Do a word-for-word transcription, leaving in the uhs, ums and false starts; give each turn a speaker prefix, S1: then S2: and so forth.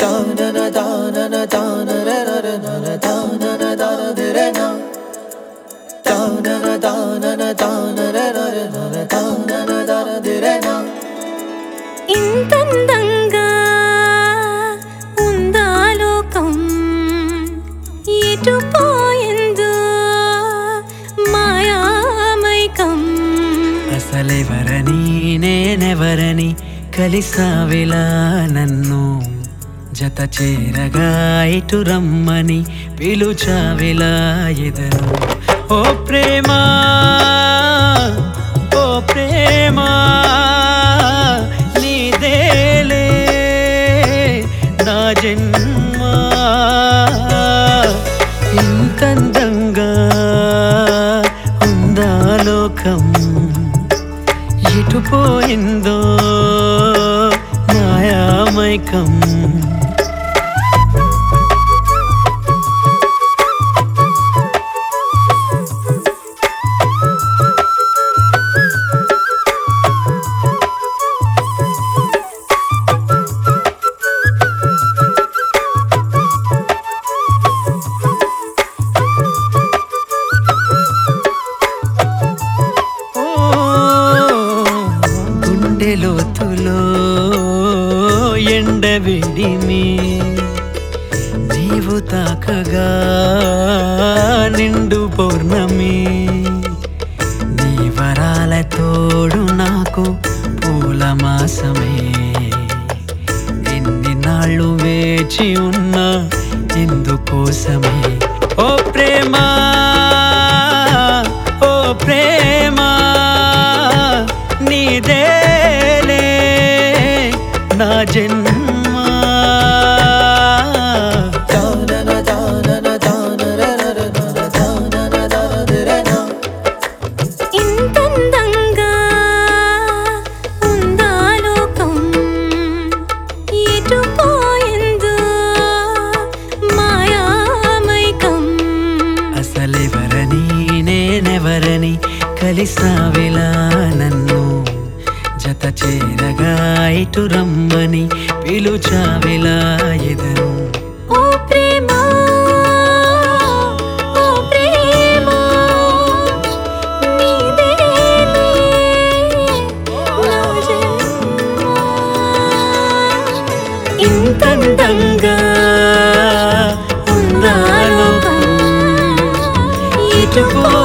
S1: ఇంతందంగా ఉందా లోకం ఎటు పోయిందో మాయామైకం
S2: అసలెవరని నేనెవరని కలిసావిలా నన్ను జత చేరగా ఇటు రమ్మని పిలుచావిలా ఎదను ఓ ప్రేమా ఓ ప్రేమా నీదేలే నా జన్మ ఇంతందంగా ఉందా లోకం ఎటు పోయిందో మాయామైకం లోతులో ఎండవేడిని నీవు తాకగా నిండు పౌర్ణమి నీ వరాల తోడు నాకు పూల మాసమే ఎన్ని నాళ్ళు వేచి ఉన్నా ఎందుకోసమే ఓ ప్రేమా ఓ ప్రేమా నీదేలే నా జన్మ
S1: ఇంతందంగా ఉందా లోకం ఎటు పోయిందో మాయామైకం
S2: అసలెవరని నేనెవరని కలిసావిలా నన్ను జత చేరగా ఇటు రమ్మని పిలుచావిలా ఎదను
S1: ఓ ప్రేమా ఓ ప్రేమా నీదేలే నా జన్మ ఇంతందంగా ఉందా లోకం ఎటు